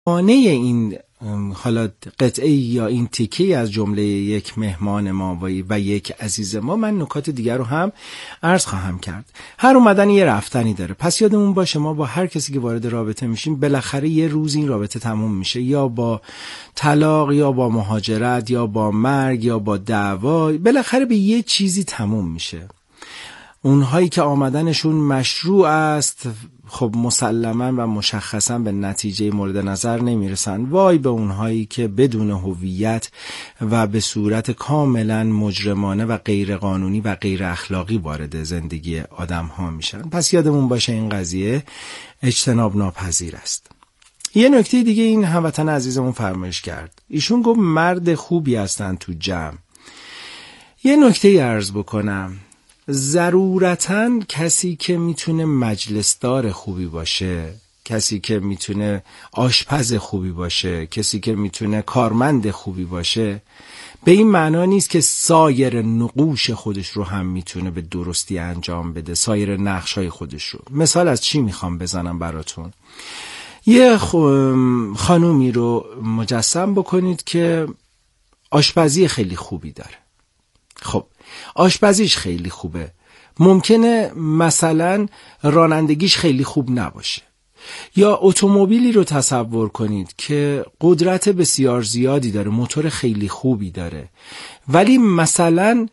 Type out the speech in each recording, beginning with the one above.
مانع این حالا قطعه یا این تیکه از جمله یک مهمان ما و یک عزیز ما، من نکات دیگر رو هم عرض خواهم کرد. هر اومدن یه رفتنی داره. پس یادمون باشه ما با هر کسی که وارد رابطه میشیم بالاخره یه روز این رابطه تموم میشه، یا با طلاق یا با مهاجرت یا با مرگ یا با دعوا، بالاخره به یه چیزی تموم میشه. اونهایی که آمدنشون مشروع است خب مسلماً و مشخصاً به نتیجه مورد نظر نمیرسن. وای به اونهایی که بدون هویت و به صورت کاملاً مجرمانه و غیر قانونی و غیر اخلاقی وارد زندگی آدم ها میشن. پس یادمون باشه این قضیه اجتناب ناپذیر است. یه نکته دیگه این هموطن عزیزمون فرمایش کرد. ایشون گفت مرد خوبی هستن تو جمع. یه نکته عرض بکنم، ضرورتاً کسی که میتونه مجلسدار خوبی باشه، کسی که میتونه آشپز خوبی باشه، کسی که میتونه کارمند خوبی باشه، به این معنا نیست که سایر نقوش خودش رو هم میتونه به درستی انجام بده، سایر نقشای خودش رو. مثال از چی میخوام بزنم براتون؟ یه خانومی رو مجسم بکنید که آشپزی خیلی خوبی داره. خب آشپزیش خیلی خوبه، ممکنه مثلا رانندگیش خیلی خوب نباشه. یا اتومبیلی رو تصور کنید که قدرت بسیار زیادی داره، موتور خیلی خوبی داره، ولی مثلا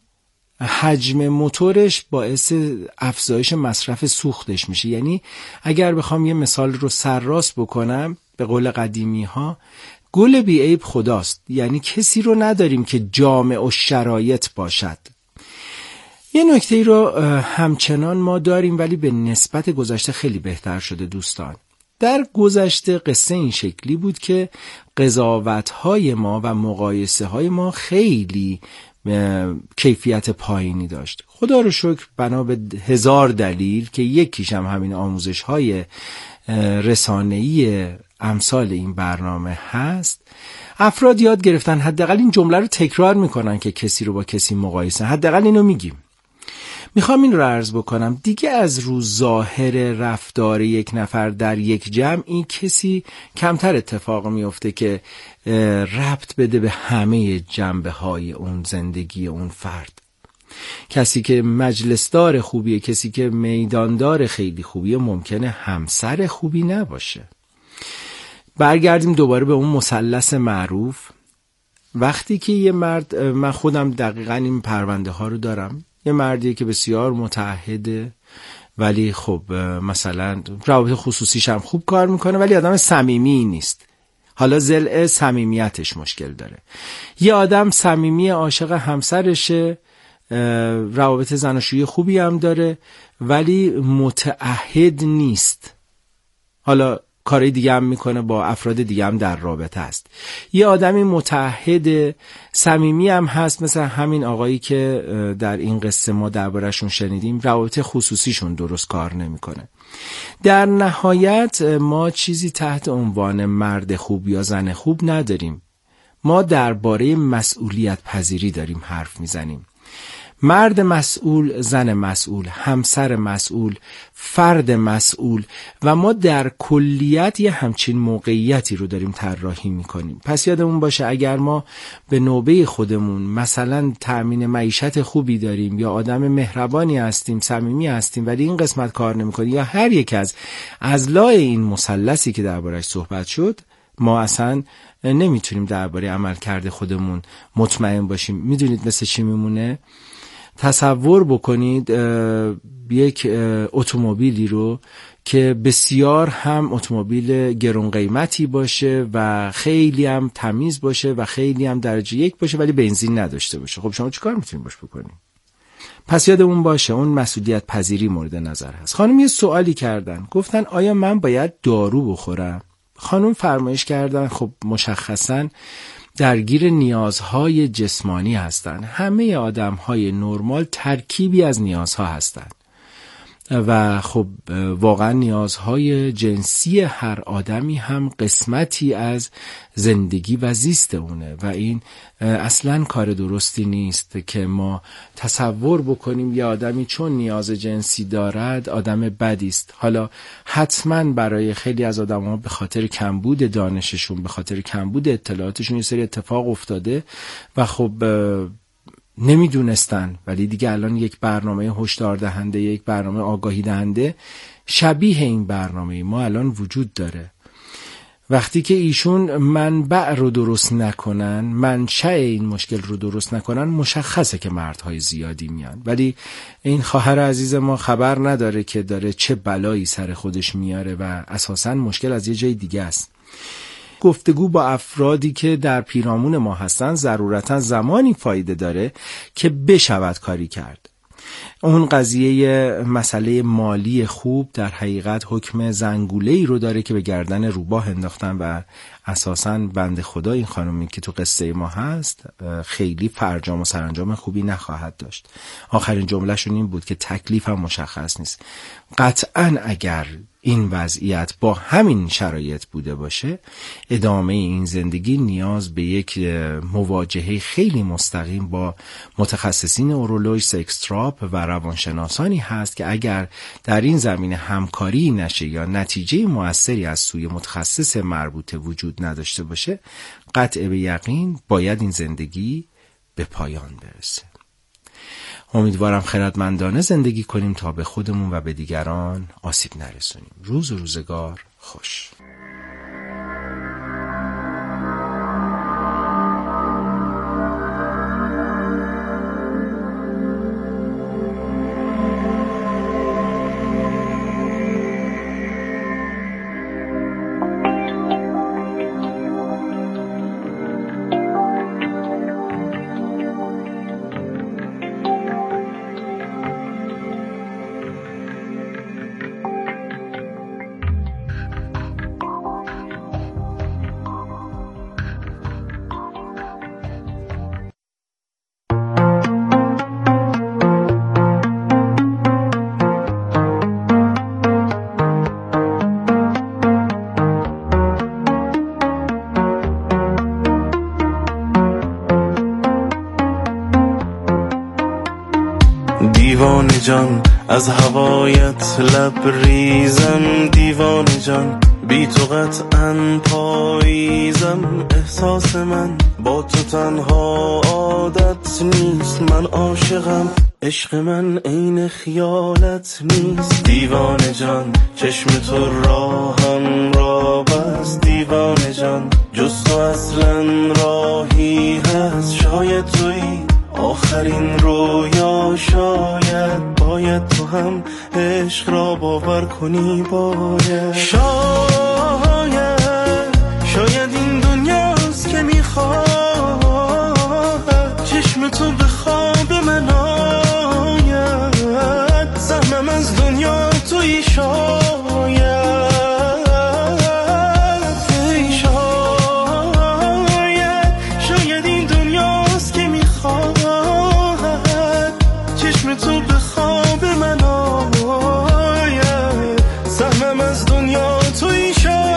حجم موتورش باعث افزایش مصرف سوختش میشه. یعنی اگر بخوام یه مثال رو سرراست بکنم، به قول قدیمی ها گل بی عیب خداست. یعنی کسی رو نداریم که جامع و شرایط باشد. یه نکته رو همچنان ما داریم ولی به نسبت گذشته خیلی بهتر شده دوستان. در گذشته قصه این شکلی بود که قضاوت‌های ما و مقایسه‌های ما خیلی کیفیت پایینی داشت. خدا رو شکر بنا به 1000 دلیل که یکیش هم همین آموزش‌های رسانه‌ای امثال این برنامه هست، افراد یاد گرفتن حداقل این جمله رو تکرار میکنن که کسی رو با کسی مقایسه، حداقل اینو میگیم. میخوام این رو عرض بکنم، دیگه از رو ظاهر رفتار یک نفر در یک جمع این کسی کمتر اتفاق میفته که ربط بده به همه جنبه های اون زندگی اون فرد. کسی که مجلسدار خوبیه، کسی که میداندار خیلی خوبیه، ممکنه همسر خوبی نباشه. برگردیم دوباره به اون مثلث معروف. وقتی که یه مرد، من خودم دقیقاً این پرونده ها رو دارم، یه مردیه که بسیار متعهده ولی خب مثلا روابط خصوصیش هم خوب کار میکنه ولی آدم صمیمی نیست. حالا ضلع صمیمیتش مشکل داره. یه آدم صمیمی عاشق همسرشه، روابط زناشویی خوبی هم داره ولی متعهد نیست. حالا کاری دیگه هم میکنه، با افراد دیگه هم در رابطه است. یه آدمی متعهد صمیمی هم هست، مثل همین آقایی که در این قصه ما درباره‌شون شنیدیم، روابط خصوصیشون درست کار نمیکنه. در نهایت ما چیزی تحت عنوان مرد خوب یا زن خوب نداریم. ما درباره مسئولیت پذیری داریم حرف میزنیم. مرد مسئول، زن مسئول، همسر مسئول، فرد مسئول، و ما در کلیت یه همچین موقعیتی رو داریم طراحی میکنیم. پس یادمون باشه اگر ما به نوبه خودمون مثلا تأمین معیشت خوبی داریم یا آدم مهربانی هستیم، صمیمی هستیم، ولی این قسمت کار نمیکنه یا هر یک از اضلاع این مثلثی که درباره‌اش صحبت شد، ما اصلا نمیتونیم درباره عملکرد خودمون مطمئن باشیم. میدونید مثل چی میمونه؟ تصور بکنید یک اتومبیلی رو که بسیار هم اتومبیل گران قیمتی باشه و خیلی هم تمیز باشه و خیلی هم درجه 1 باشه ولی بنزین نداشته باشه. خب شما چیکار میتونید باش بکنید؟ پس یادمون باشه اون مسئولیت پذیری مورد نظر هست. خانم یه سوالی کردن، گفتن آیا من باید دارو بخورم؟ خانم فرمایش کردن خب مشخصاً درگیر نیازهای جسمانی هستند. همه آدمهای نرمال ترکیبی از نیازها هستند. و خب واقعا نیازهای جنسی هر آدمی هم قسمتی از زندگی و زیست اونه و این اصلا کار درستی نیست که ما تصور بکنیم یه آدمی چون نیاز جنسی دارد آدم بدی است. حالا حتما برای خیلی از آدم‌ها به خاطر کمبود دانششون، به خاطر کمبود اطلاعاتشون یه سری اتفاق افتاده و خب نمیدونستن، ولی دیگه الان یک برنامه هشدار دهنده، یک برنامه آگاهی دهنده شبیه این برنامه ما الان وجود داره. وقتی که ایشون منبع رو درست نکنن، منشأ این مشکل رو درست نکنن، مشخصه که مردهای زیادی میان، ولی این خواهر عزیز ما خبر نداره که داره چه بلایی سر خودش میاره و اساساً مشکل از یه جای دیگه است. گفتگو با افرادی که در پیرامون ما هستن ضرورتاً زمانی فایده داره که بشود کاری کرد. اون قضیه مسئله مالی خوب در حقیقت حکم زنگوله‌ای رو داره که به گردن روباه انداختن و اساساً بنده خدا این خانومی که تو قصه ما هست خیلی فرجام و سرانجام خوبی نخواهد داشت. آخرین جملهشون این بود که تکلیف هم مشخص نیست. قطعاً اگر این وضعیت با همین شرایط بوده باشه، ادامه این زندگی نیاز به یک مواجهه خیلی مستقیم با متخصصین اورولوژ، سکستراپ و روانشناسانی هست که اگر در این زمینه همکاری نشه یا نتیجه موثری از سوی متخصص مربوطه وجود نداشته باشه، قطع به یقین باید این زندگی به پایان برسه. امیدوارم خردمندانه زندگی کنیم تا به خودمون و به دیگران آسیب نرسونیم. روز و روزگار خوش. دیوانه جان از هوایت لبریزم، دیوانه جان بی تو قطعاً پاییزم. احساس من با تو تنها عادت نیست، من عاشقم، عشق من عین خیالت نیست. دیوانه جان چشم تو راهم را بست، دیوانه جان جز تو اصلا راهی هست. شاید تویی آخرین رویا، شاید تو هم عشق را باور کنی، شاید این دنیاست که میخواد چشم تو به خواب من آید. سهمم از دنیا تویی، شاید این دنیاست که میخواد چشم تو به خواب من آید. سهمم از دنیا تویی،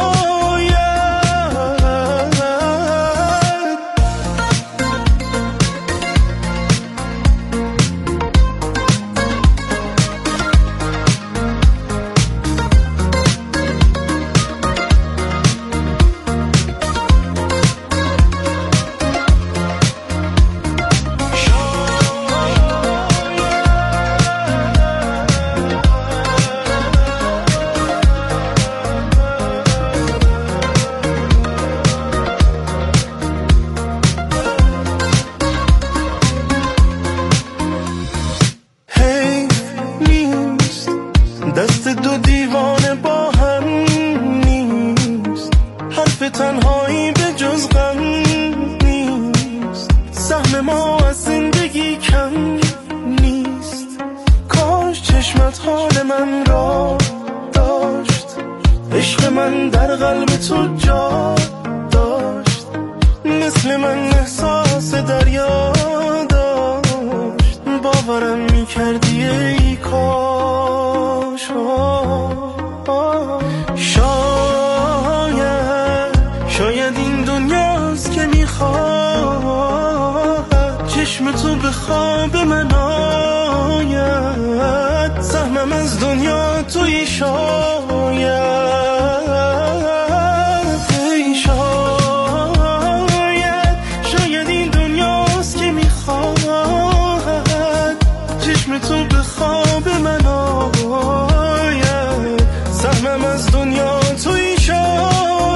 دست دو دیوانه با هم نیست، حرف تنهایی به جز غم نیست. سهم ما از زندگی کم نیست، کاش چشمت حال من را داشت، عشق من در قلب تو جا داشت. مثل من احساس دریا داشت، باورم میکردی ای کاش. میخواد، چشم تو به خواب من آید، سهمم از دنیا توی شاید، شاید این دنیاست که میخواد، چشم تو به خواب من آید، سهمم از دنیا توی شاید.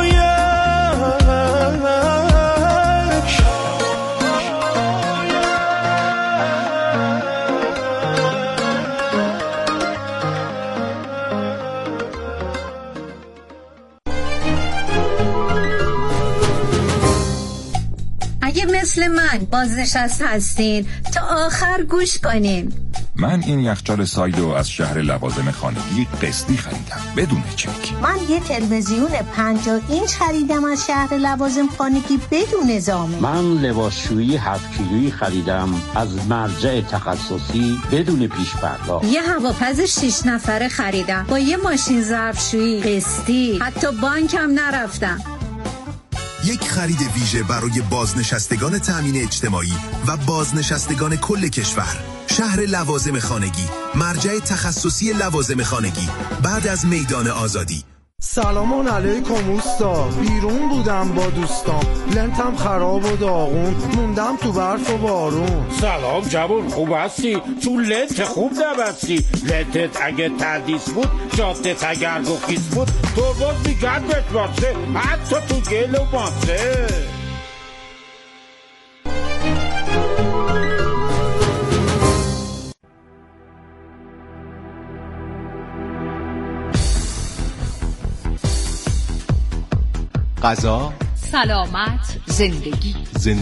اگه مثل من بازنشسته هستین تا آخر گوش کنین. من این یخچال سایدو از شهر لوازم خانگی قسطی خریدم بدون چک. من یه تلویزیون 50 اینچ خریدم از شهر لوازم خانگی بدون زامن. من لباسشویی 7 کیلویی خریدم از مرجع تخصصی بدون پیش پرداخت. یه هواپز 6 نفره خریدم با یه ماشین ظرفشویی قسطی، حتی بانکم نرفتم. یک خرید ویژه برای بازنشستگان تامین اجتماعی و بازنشستگان کل کشور. شهر لوازم خانگی، مرجع تخصصی لوازم خانگی، بعد از میدان آزادی. سلام علیکم اوستا، بیرون بودم با دوستام، لنتم خراب و داغون، موندم تو برف و بارون. سلام جوون، خوب هستی؟ تو لنت خوب نبستی. لنتت اگه تردیس بود، جادت اگر گخیز بود، ترباز میگردت باسه، حتی تو گل و ماسه. غذا، سلامت، زندگی.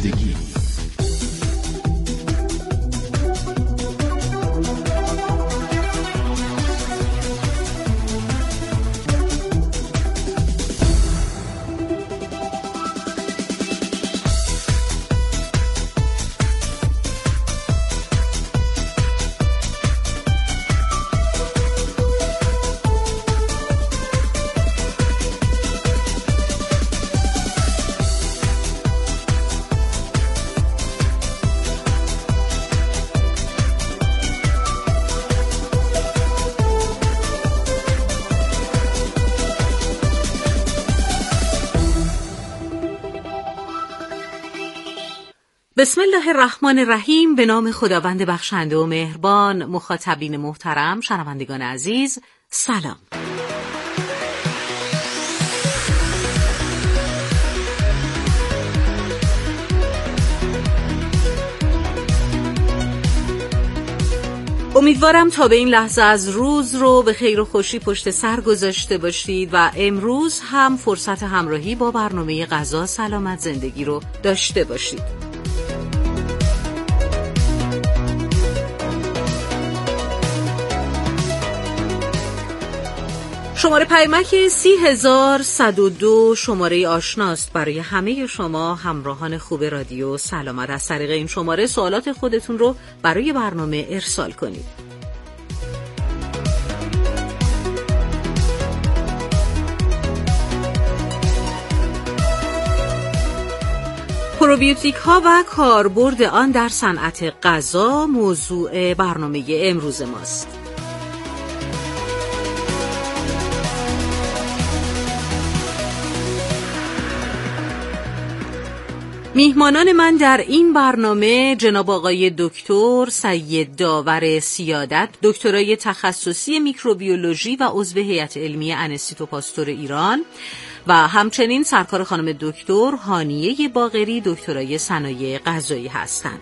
بسم الله الرحمن الرحیم. به نام خداوند بخشنده و مهربان. مخاطبین محترم، شنوندگان عزیز، سلام. امیدوارم تا به این لحظه از روز رو به خیر و خوشی پشت سر گذاشته باشید و امروز هم فرصت همراهی با برنامه غذا، سلامت، زندگی رو داشته باشید. شماره پیمک 30102 شماره آشناست برای همه شما همراهان خوب رادیو سلامت. از طریق این شماره سوالات خودتون رو برای برنامه ارسال کنید. پروبیوتیک ها و کاربرد آن در صنعت غذا موضوع برنامه امروز ماست. میهمانان من در این برنامه جناب آقای دکتر سید داور سیادت، دکترای تخصصی میکروبیولوژی و عضو هیئت علمی انستیتو پاستور ایران و همچنین سرکار خانم دکتر هانیه باقری، دکترای صنایع غذایی هستند.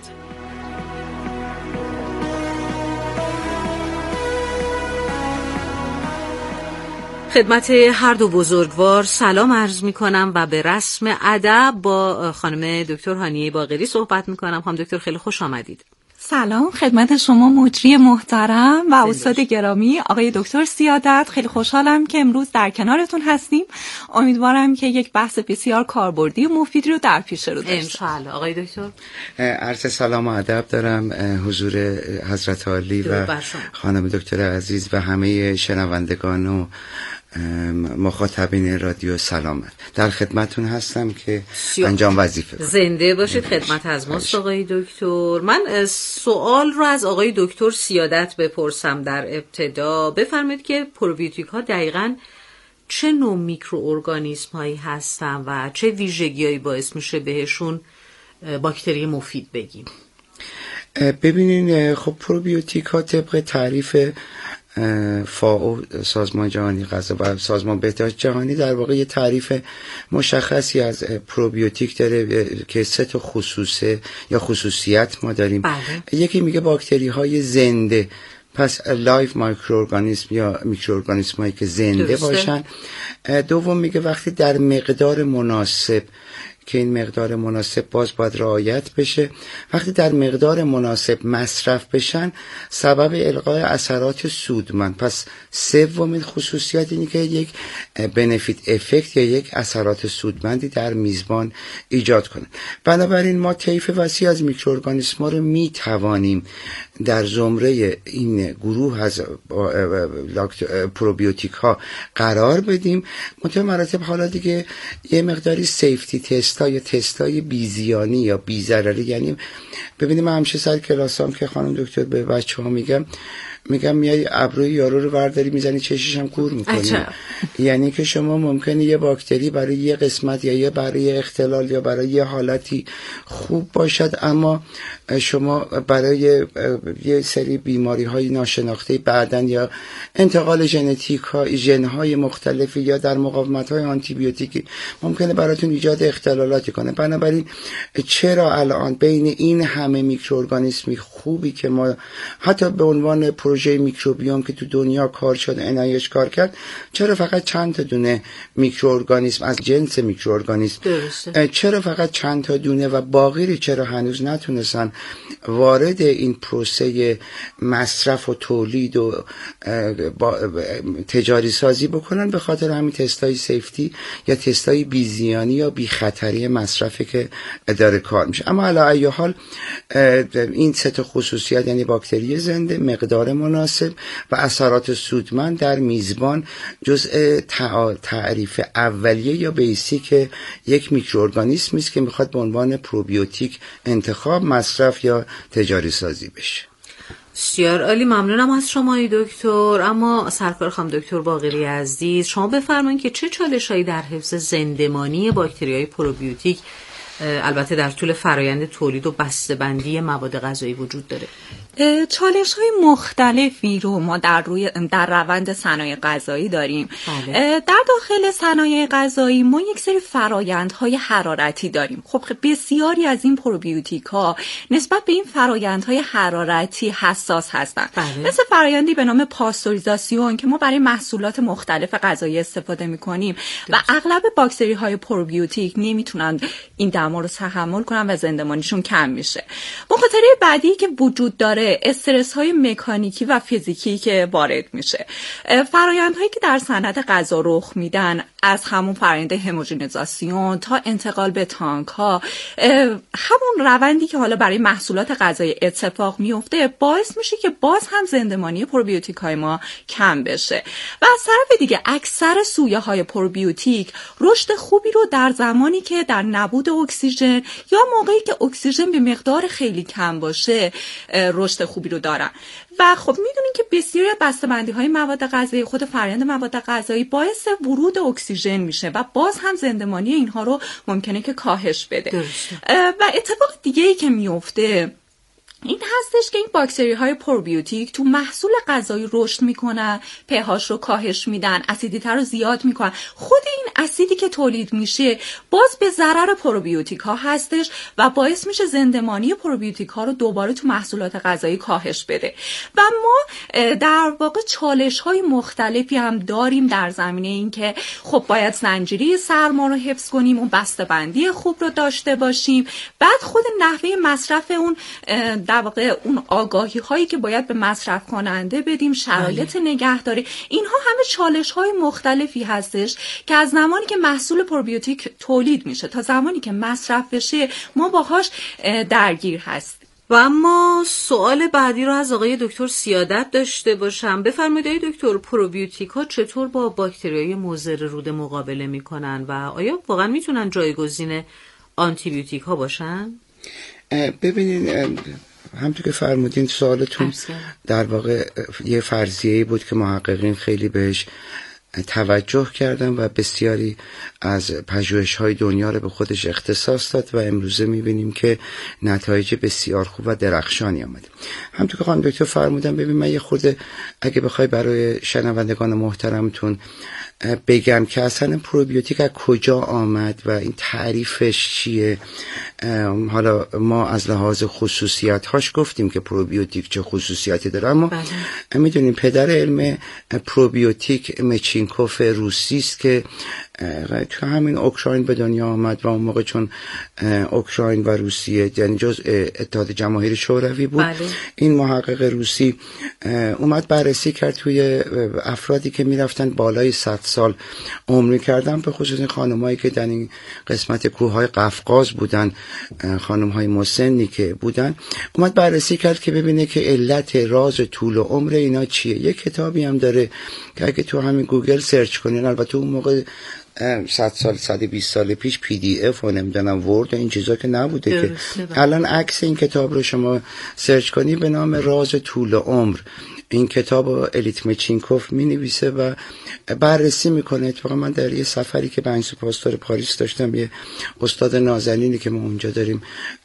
خدمت هر دو بزرگوار سلام عرض می کنم و به رسم ادب با خانم دکتر هانیه باقری صحبت می کنم. خانم دکتر خیلی خوش آمدید. سلام خدمت شما مجری محترم و استاد گرامی آقای دکتر سیادت. خیلی خوشحالم که امروز در کنارتون هستیم. امیدوارم که یک بحث بسیار کاربردی و مفیدی رو در پیش رو داشته باشیم. انشالله. آقای دکتر عرض سلام و ادب دارم حضور حضرت عالی و خانم دکتر عزیز و همه شنوندگان و مخاطبین رادیو سلامت، در خدمتون هستم که انجام وظیفه کنم. زنده باشید. خدمت از ماست آقای دکتر. من سوال رو از آقای دکتر سیادت بپرسم در ابتدا. بفرمایید که پروبیوتیک ها دقیقاً چه نوع میکروارگانیسم هایی هستن و چه ویژگی‌هایی باعث میشه بهشون باکتری مفید بگیم؟ ببینین، خب پروبیوتیک ها طبق تعریف فاو، سازمان جهانی غذا و سازمان بهداشت جهانی، در واقع یه تعریف مشخصی از پروبیوتیک داره که 3 تا خصوصه یا خصوصیت ما داریم. یکی میگه باکتری های زنده، پس لایف مایکروارگانیسم یا میکروارگانیسم هایی که زنده باشن. دوم میگه وقتی در مقدار مناسب، که این مقدار مناسب باز باید رعایت بشه، وقتی در مقدار مناسب مصرف بشن سبب القای اثرات سودمند. پس سومین خصوصیت اینه که یک بنفیت افکت یا یک اثرات سودمندی در میزبان ایجاد کنه. بنابراین ما طیف وسیع از میکروارگانیسم‌ها رو میتوانیم در زمره این گروه از پروبیوتیک ها قرار بدیم. مراتب حالا دیگه یه مقداری سیفتی تست ها یا تست های بیزیانی یا بیزرری، یعنی ببینیم من همیشه سر کلاسام که خانم دکتر به بچه ها میگم میای ابروی یارو رو برداری میزنی چشش هم کور میکنی. یعنی که شما ممکنه یه باکتری برای یه قسمت یا برای اختلال یا برای یه حالتی خوب باشد، اما شما برای یه سری بیماری های ناشناخته بعدن یا انتقال ژنتیک ها، ژن های مختلفی یا در مقاومت های آنتی بیوتیکی ممکنه براتون ایجاد اختلالاتی کنه. بنابراین چرا الان بین این همه میکروارگانیسمی خوبی که ما حتی به عنوان پروژه میکروبیوم که تو دنیا کار شد، NIH کار کرد، چرا فقط چند تا دونه میکروارگانیسم از جنس میکروارگانیسم، چرا فقط چند تا دونه و باقی چرا هنوز نتونستن وارد این پروسه مصرف و تولید و تجاری سازی بکنن؟ به خاطر همین تستای سیفتی یا تستای بیزیانی یا بی خطری مصرفی که داره کار میشه. اما علی ای حال این 3 تا خصوصیت، یعنی باکتری زنده، مقدار مناسب و اثرات سودمند در میزبان، جزء تعریف اولیه یا بیسیک یک میکروارگانیسم است که میخواد به عنوان پروبیوتیک انتخاب، مصرف یا تجاری سازی بشه. بسیار عالی، ممنونم از شما ای دکتر. اما سرکار خانم دکتر باقری عزیز، شما بفرمایید که چه چالش‌هایی در حفظ زنده‌مانی باکتری‌های پروبیوتیک البته در طول فرایند تولید و بسته‌بندی مواد غذایی وجود داره؟ چالش‌های مختلفی رو ما در روند صنایع غذایی داریم. در داخل صنایع غذایی ما یک سری فرایندهای حرارتی داریم. خب بسیاری از این پروبیوتیک‌ها نسبت به این فرایندهای حرارتی حساس هستند. مثل فرایندی به نام پاستوریزاسیون که ما برای محصولات مختلف غذایی استفاده می‌کنیم و اغلب باکتری‌های پروبیوتیک نمیتونن این دما رو تحمل کنن و زنده‌مانیشون کم میشه. مخاطره بعدی که وجود داره استرس های مکانیکی و فیزیکی که وارد میشه. فرآیندهایی که در صنعت غذا رخ میدن، از همون فرآیند هموژنیزاسیون تا انتقال به تانک ها، همون روندی که حالا برای محصولات غذایی اتفاق میفته باعث میشه که باز هم زنده‌مانی پروبیوتیک های ما کم بشه. و از طرف دیگه اکثر سویه های پروبیوتیک رشد خوبی رو در زمانی که در نبود اکسیژن یا موقعی که اکسیژن به مقدار خیلی کم باشه رشد خوبی رو دارن. و خب میدونین که بسیاری از بسته‌بندی‌های مواد غذایی، خود فرآیند مواد غذایی باعث ورود اکسیژن میشه و باز هم زنده‌مانی اینها رو ممکنه که کاهش بده. و اتفاق دیگه‌ای که میفته این هستش که این باکتری های پروبیوتیک تو محصول غذایی رشد میکنن، pH رو کاهش میدن، اسیدیته رو زیاد میکنن. خود این اسیدی که تولید میشه باز به ضرر پروبیوتیک ها هستش و باعث میشه زنده‌مانی پروبیوتیک ها رو دوباره تو محصولات غذایی کاهش بده. و ما در واقع چالش های مختلفی هم داریم در زمینه این که خب باید زنجیره سرما رو حفظ کنیم، اون بسته‌بندی خوب رو داشته باشیم، بعد خود نحوه مصرف اون در واقع اون آگاهی هایی که باید به مصرف کننده بدیم، شرایط نگهداری، اینها همه چالش های مختلفی هستش که از زمانی که محصول پروبیوتیک تولید میشه تا زمانی که مصرف بشه ما باهاش درگیر هستیم. و اما سوال بعدی رو از آقای دکتر سیادت داشته باشم. بفرمایید دکتر، پروبیوتیک ها چطور با باکتریای مضر روده مقابله میکنن و آیا واقعا میتونن جایگزین آنتی بیوتیک ها باشن؟ ببینید همونطور که فرمودین سوالتون در واقع یه فرضیه‌ای بود که محققین خیلی بهش توجه کردن و بسیاری از پژوهش‌های دنیا رو به خودش اختصاص داد و امروزه می‌بینیم که نتایج بسیار خوب و درخشانی آمده. همونطور که خانم دکتر فرمودن، ببین من یه خورده اگه بخوای برای شنوندگان محترمتون بگم که اصلا پروبیوتیک از کجا آمد و این تعریفش چیه. حالا ما از لحاظ خصوصیات‌هاش گفتیم که پروبیوتیک چه خصوصیاتی داره، اما میدونیم پدر علم پروبیوتیک مچینکوف روسی است که تو همین اوکراین به دنیا آمد و اون موقع چون اوکراین و روسیه یعنی جزء اتحاد جماهیر شوروی بود، این محقق روسی اومد بررسی کرد توی افرادی که میرفتن بالای 100 سال عمر کردن، به خصوص خانمایی که در این قسمت کوههای قفقاز بودن، خانمهای مسنی که بودن، اومد بررسی کرد که ببینه که علت راز طول و عمر اینا چیه. یک کتابی هم داره که اگه تو همین گوگل سرچ کنین، البته اون موقع 100 سال 120 سال پیش PDF و نمیدونم ورد و این چیزا که نبوده که الان عکس این کتاب رو شما سرچ کنی به نام راز طول عمر، این کتاب الیت مچینکوف می نویسه و بررسی میکنه. اتفاقا من در یه سفری که بنگ پاستور پاریس داشتم، یه استاد نازنینی که ما اونجا داریم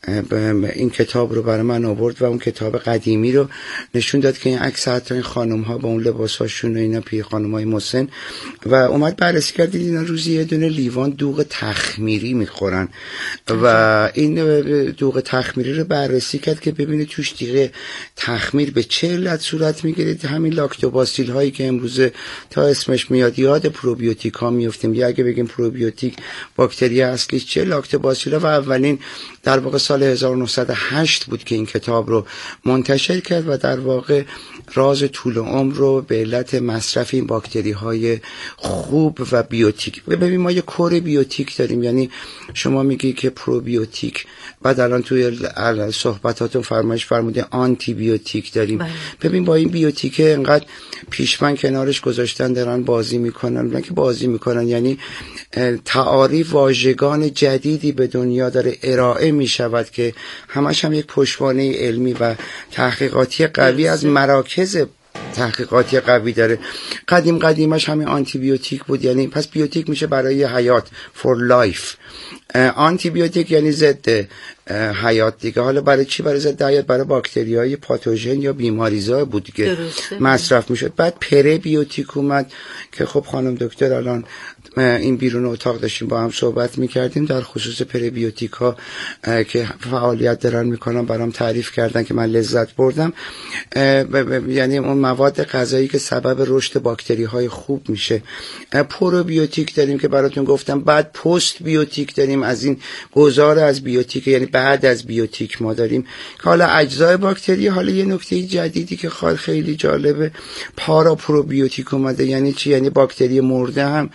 این کتاب رو برای من آورد و اون کتاب قدیمی رو نشون داد که این عکس حتی این خانم ها با اون لباساشون و اینا، پیر خانم های مسن، و اومد بررسی کرد اینا روزی یه دونه لیوان دوغ تخمیری میخورن و این دوغ تخمیری رو بررسی کرد که ببینه توش دیگه تخمیر به چه علت صورت میگیره. همین لاکتوباسیل هایی که امروز تا اسمش میاد یاد پروبیوتیک ها میفتیم، یا اگه بگیم پروبیوتیک باکتری اصلی چه، لاکتوباسیل ها، و اولین در واقع سال 1908 بود که این کتاب رو منتشر کرد و در واقع راز طول عمر رو به علت مصرف این باکتری های خوب و بیوتیک. ببین ما یه کور بیوتیک داریم، یعنی شما میگی که پروبیوتیک، بعد الان توی صحبتاتون فرمودین آنتی بیوتیک داریم. ببین با این بیوتیکه انقدر پیشمن کنارش گذاشتن دارن بازی میکنن، نه که بازی میکنن، یعنی تعاریف واژگان جدیدی به دنیا داره ارائه میشود که همش هم یک پشتوانه علمی و تحقیقاتی قوی از مراکز تحقیقاتی قوی داره. قدیمش همین آنتی بیوتیک بود، یعنی پس بیوتیک میشه برای حیات، for life. آنتی بیوتیک یعنی ضد حیات دیگه. حالا برای چی؟ برای ضد حیات، برای باکتریای پاتوژن یا بیماریزا بود که مصرف میشد. بعد پره بیوتیک اومد که خب خانم دکتر الان این بیرون اتاق داشتیم با هم صحبت میکردیم در خصوص پربیوتیک ها که فعالیت دارن میکنن، برام تعریف کردن که من لذت بردم. یعنی اون مواد غذایی که سبب رشد باکتری های خوب میشه. پروبیوتیک داریم که براتون گفتم. بعد پست بیوتیک داریم، از این گذار از بیوتیک، یعنی بعد از بیوتیک ما داریم که حالا اجزای باکتری. حالا یه نکته جدیدی که خیلی جالبه، پارا پروبیوتیک اومده. یعنی چی؟ یعنی باکتری مرده هم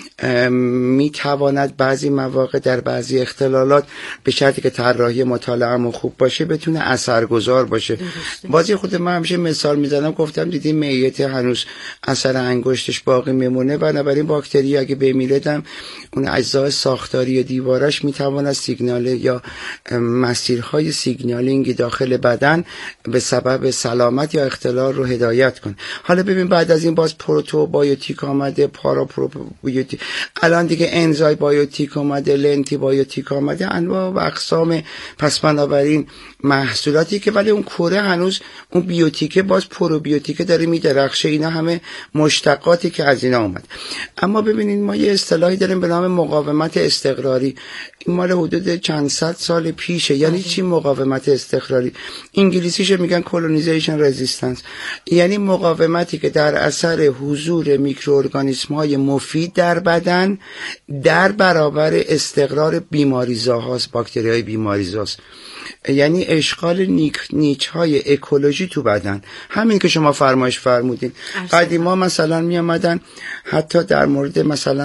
می تواند بعضی مواقع در بعضی اختلالات به شرطی که طراحی مطالعه خوب باشه بتونه اثرگذار باشه. بازی خود من همیشه مثال میزنم، گفتم دیدیم میت هنوز اثر انگشتش باقی میمونه، بنابراین باکتری اگه بمیردم اون اجزای ساختاری دیوارش میتواند سیگنال یا مسیرهای سیگنالینگ داخل بدن به سبب سلامت یا اختلال رو هدایت کنه. حالا ببین بعد از این باز پروتوبیوتیک آمده، پاراپروبیوتیک، الان دیگه انزای بایوتیک اومده، لنتی بایوتیک اومده، انواع و اقسام. پس بنابراین محصولاتی که ولی اون کوره هنوز اون بیوتیکه باز پروبیوتیکه داره میدرخشه، اینا همه مشتقاتی که از اینا اومد. اما ببینید ما یه اصطلاحی داریم به نام مقاومت استقراری. این مال حدود چند صد سال پیشه. یعنی چی مقاومت استقراری؟ انگلیسیش میگن colonization resistance، یعنی مقاومتی که در اثر حضور میکروارگانیسم های مفید در بدن در برابر استقرار بیماریزاهاست، باکتری های بیماریزاست. یعنی اشغال نیچ های اکولوژی تو بدن، همین که شما فرمودین. قدیما مثلا می آمدن حتی در مورد مثلا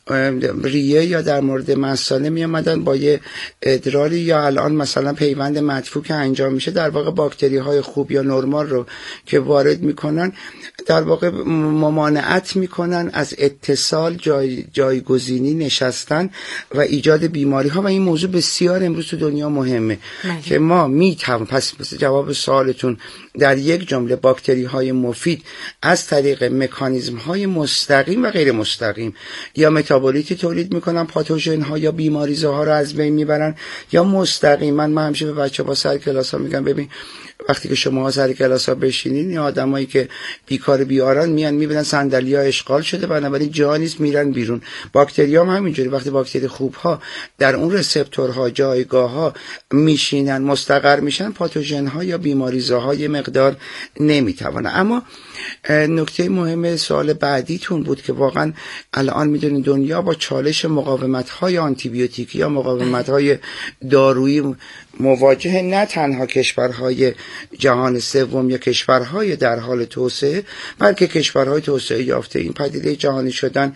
ریه یا در مورد مثانه می اومدن با یه ادراری، یا الان مثلا پیوند مدفوع که انجام میشه در واقع باکتری های خوب یا نرمال رو که وارد میکنن در واقع ممانعت میکنن از اتصال، جایگزینی، نشستن و ایجاد بیماری ها. و این موضوع بسیار امروز تو دنیا مهمه که ما میتونیم، پس جواب سوالتون در یک جمله، باکتری های مفید از طریق مکانیزم های مستقیم و غیر مستقیم یا متابولیتی تولید میکنن پاتوژن ها یا بیماریزه ها رو از بین میبرن، یا مستقیما. من همیشه به بچه با سر کلاس ها میگم ببین وقتی که شما سر کلاس ها بشینین، این آدمایی که بیکار بیارن میان میبینن صندلی ها اشغال شده، بنابراین جا نیست، میرن بیرون. باکتری هم همینجوری، وقتی باکتری خوب ها در اون رسپتورها، جایگاه ها میشینن، مستقر میشن، پاتوژن ها یا بیماریزه های مقدار نمیتوانه. اما نکته مهم سوال بعدیتون بود که واقعا الان میدونید دنیا با چالش مقاومت های آنتیبیوتیکی یا مقاومت های دارویی مواجه، نه تنها کشورهای جهان سوم یا کشورهای در حال توسعه، بلکه کشورهای توسعه یافته. این پدیده جهانی شدن،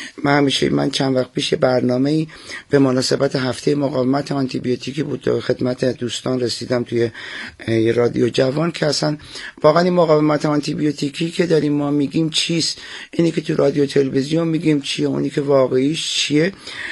من چند وقت پیش برنامه‌ای به مناسبت هفته مقاومت آنتیبیوتیکی بود و خدمت دوستان رسیدم توی رادیو جوان که اصلا واقعا این مقاومت آنتیبیوتیکی که داریم ما میگیم چیست، اینی که تو رادیو تلویزیون میگیم چیه، اونی که واقعیش چیه.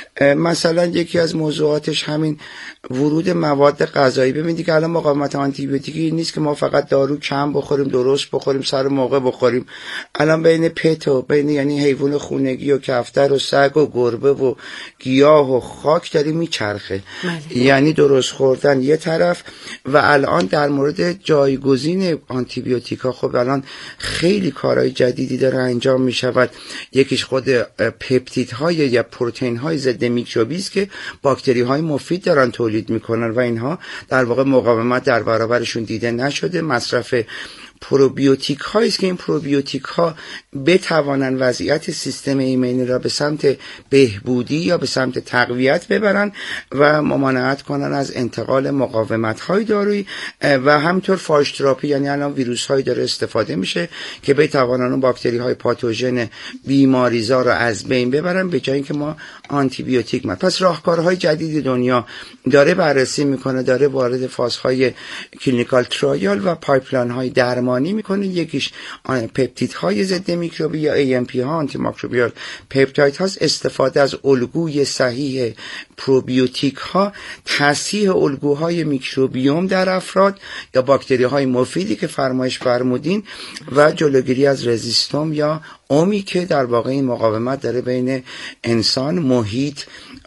مثلا یکی از موضوعاتش همین ورود مواد غذایی. ببینید که الان مقاومت آنتیبیوتیکی نیست که ما فقط دارو کم بخوریم، درست بخوریم، سر موقع بخوریم. الان بین پت و بین یعنی حیوان خونگی و کفتر و سگ و گربه و گیاه و خاک داره میچرخه، یعنی درست خوردن یه طرف. و الان در مورد جایگزین آنتیبیوتیکا خب الان خیلی کارهای جدیدی داره انجام میشود. یکیش خود پپتیدهای یا پروتئین‌های ضد میکروبی است که باکتری‌های مفید دارن تولید میکنن و اینها در واقع مقاومت در برابرشون دیده نشده. مصرف پروبیوتیک هایی است که این پروبیوتیک ها بتوانند وضعیت سیستم ایمنی را به سمت بهبودی یا به سمت تقویت ببرن و ممانعت کنن از انتقال مقاومت های دارویی. و همینطور فاش تراپی، یعنی الان ویروس هایی داره استفاده میشه که بتوانن اون باکتری های پاتوژن بیماریزا را از بین ببرن به جای اینکه ما آنتی بیوتیک پس راهکارهای جدید دنیا داره بررسی میکنه، داره وارد فازهای کلینیکال ترایال و پایپلاین های درمانی میکنه. یکیش پپتیدهای ضد میکروبی یا AMP ها، آنتی میکروبیال پپتاید هاست. استفاده از الگوی صحیح پروبیوتیک ها، تصحیح الگوهای میکروبیوم در افراد یا باکتری های مفیدی که فرمایش فرمودین و جلوگیری از رزیستوم یا اومی که در واقع این مقاومت داره بین انسان، محیط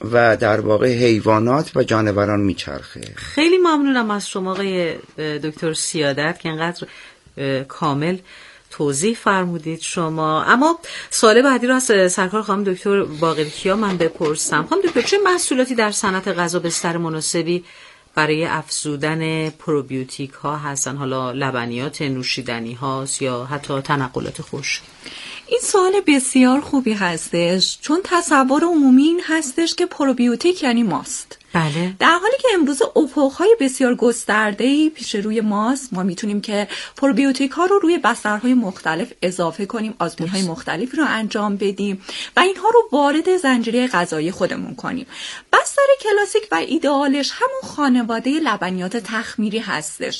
و در واقع حیوانات و جانوران میچرخه. خیلی ممنونم از شما آقای دکتر سیادت که اینقدر کامل توضیح فرمودید شما. اما سوال بعدی رو از سرکار خانم دکتر باقری کیا من بپرسم. خانم دکتر، چه محصولاتی در صنعت غذا بستر مناسبی برای افزودن پروبیوتیک ها هستن؟ حالا لبنیات، نوشیدنی هاست یا حتی تنقلات خشک؟ این سوال بسیار خوبی هستش، چون تصور عمومی این هستش که پروبیوتیک یعنی ماست. بله. در حالی که امروز افق‌های بسیار گسترده‌ای پیش روی ماست، ما میتونیم که پروبیوتیک ها رو روی بسترهای مختلف اضافه کنیم، آزمون‌های مختلفی رو انجام بدیم و اینها رو وارد زنجیره غذایی خودمون کنیم. بستر کلاسیک و ایدئالش همون خانواده لبنیات تخمیری هستش.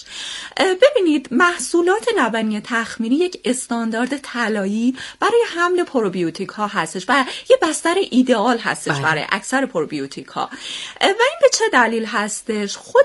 ببینید محصولات لبنی تخمیری یک استاندارد طلایی برای حمل پروبیوتیک ها هستش و یه بستر ایدئال هستش برای اکثر پروبیوتیک ها. و این به چه دلیل هستش؟ خود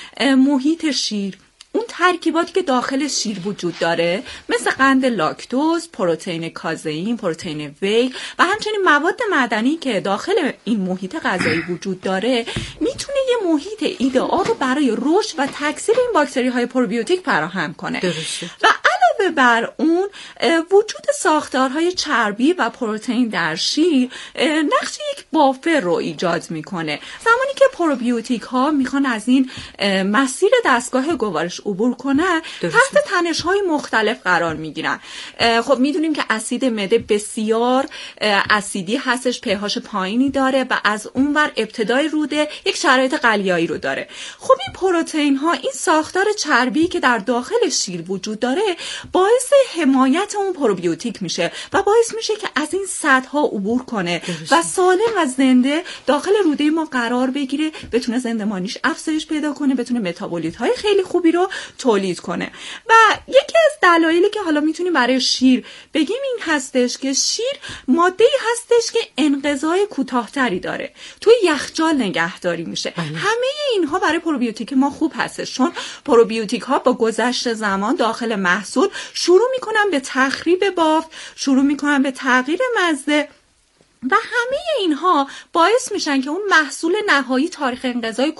محیط شیر، اون ترکیباتی که داخل شیر وجود داره مثل قند لاکتوز، پروتئین کازئین، پروتئین وی و همچنین مواد معدنی که داخل این محیط غذایی وجود داره میتونه یه محیط ایدئال رو برای رشد و تکثیر این باکتری های پروبیوتیک فراهم کنه. و علاوه بر اون وجود ساختارهای چربی و پروتئین در شیر نقش یک بافر رو ایجاد میکنه. زمانی که پروبیوتیک ها میخوان از این مسیر دستگاه گوارش عبور کنه تحت تنش های مختلف قرار میگیرن. خب میدونیم که اسید معده بسیار اسیدی هستش، pH پایینی داره و از اون ور ابتدای روده یک شرایط قلیایی رو داره. خب این پروتئین ها، این ساختار چربی که در داخل شیر وجود داره باعث حمایت اون پروبیوتیک میشه و باعث میشه که از این سدها عبور کنه و سالم و زنده داخل روده ما قرار بگیره، بتونه زندمانیش افزایش پیدا کنه، بتونه متابولیت های خیلی خوبی رو تولید کنه. و یکی از دلایلی که حالا میتونیم برای شیر بگیم این هستش که شیر ماده‌ای هستش که انقضای کوتاه‌تری داره، توی یخچال نگهداری میشه. همه اینها برای پروبیوتیک ما خوب هستش، چون پروبیوتیک ها با گذشت زمان داخل محصول شروع میکنن به تخریب بافت، شروع میکنن به تغییر مزه و همه اینها باعث میشن که اون محصول نهایی تاریخ انقضای